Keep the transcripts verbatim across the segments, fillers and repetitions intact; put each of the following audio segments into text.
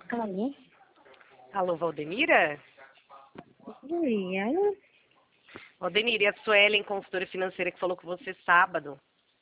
Alô? Alô, Valdenira? Oi, alô? Valdenira, é a Suelen, consultora financeira, que falou com você sábado.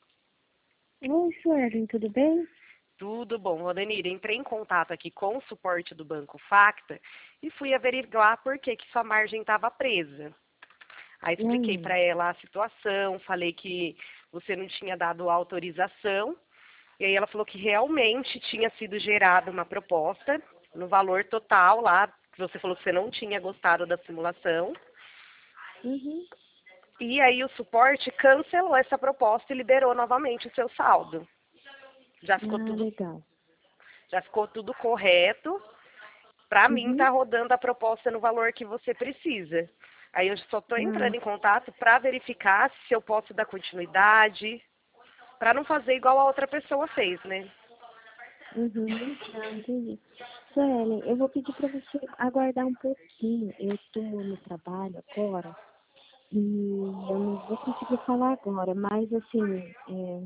Oi, Suelen, tudo bem? Tudo bom, Valdenira. Entrei em contato aqui com o suporte do Banco Facta e fui averiguar por que, que sua margem estava presa. Aí E expliquei aí? para ela a situação, falei que você não tinha dado autorização. E aí ela falou que realmente tinha sido gerada uma proposta no valor total lá, que você falou que você não tinha gostado da simulação. Uhum. E aí o suporte cancelou essa proposta e liberou novamente o seu saldo. Já ficou Ah, tudo, legal. já ficou tudo correto. Para mim Uhum. tá rodando a proposta no valor que você precisa. Aí eu só estou Ah, entrando em contato para verificar se eu posso dar continuidade, para não fazer igual a outra pessoa fez, né? uhum. Ah, entendi. Suelen, eu vou pedir para você aguardar um pouquinho. Eu estou no trabalho agora e eu não vou conseguir falar agora, mas assim, é,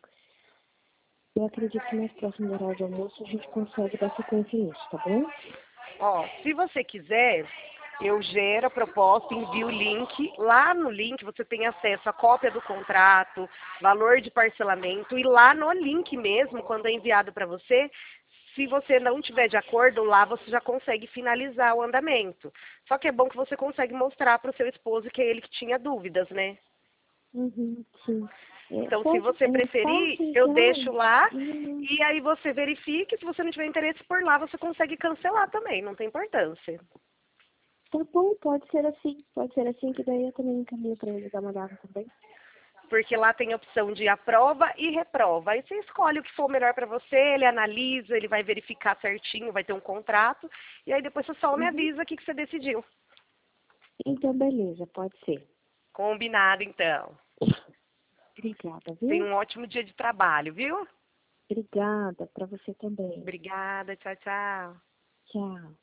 eu acredito que mais próximo do horário de almoço a gente consegue dar sequência nisso, tá bom? Ó, se você quiser, eu gero a proposta, envio o link. Lá no link você tem acesso à cópia do contrato, valor de parcelamento e lá no link mesmo, quando é enviado para você, se você não tiver de acordo, lá você já consegue finalizar o andamento. Só que é bom que você consegue mostrar para o seu esposo que é ele que tinha dúvidas, né? Uhum, sim. É, Então, se pode, você é, preferir, passa eu então. deixo lá Uhum. e aí você verifica. Se você não tiver interesse por lá, você consegue cancelar também, não tem importância. Tá bom, pode ser assim. Pode ser assim, que daí eu também encaminho para ele dar uma olhada também. Porque lá tem a opção de aprova e reprova. Aí você escolhe o que for melhor para você, ele analisa, ele vai verificar certinho, vai ter um contrato, e aí depois você só me Uhum. avisa o que, que você decidiu. Então, beleza, pode ser. Combinado, então. Obrigada, Tenha viu? um ótimo dia de trabalho, viu? Obrigada para você também. Obrigada, tchau, tchau. Tchau.